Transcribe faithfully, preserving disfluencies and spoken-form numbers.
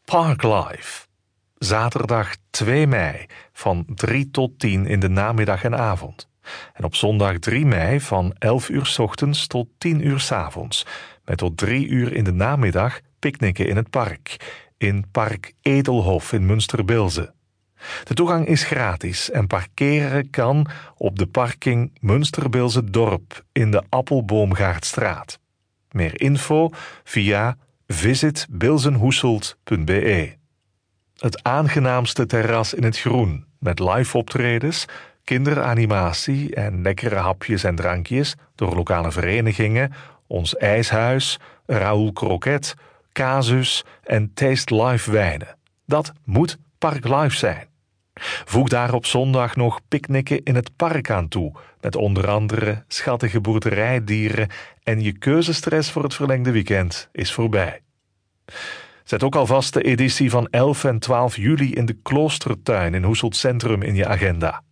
Parklife. Zaterdag twee mei van drie tot tien in de namiddag en avond. En op zondag drie mei van elf uur 's ochtends tot tien uur 's avonds. Met tot drie uur in de namiddag picknicken in het park. In Park Edelhof in Münsterbilze. De toegang is gratis en parkeren kan op de parking Münsterbilze Dorp in de Appelboomgaardstraat. Meer info via visit bilzenhoeselt punt be. Het aangenaamste terras in het groen met live optredens, kinderanimatie en lekkere hapjes en drankjes door lokale verenigingen, ons ijshuis, Raoul Croquet, Casus en Taste Live wijnen. Dat moet Parklife zijn. Voeg daar op zondag nog picknicken in het park aan toe, met onder andere schattige boerderijdieren en je keuzestress voor het verlengde weekend is voorbij. Zet ook alvast de editie van elf en twaalf juli in de Kloostertuin in Hoeselt Centrum in je agenda.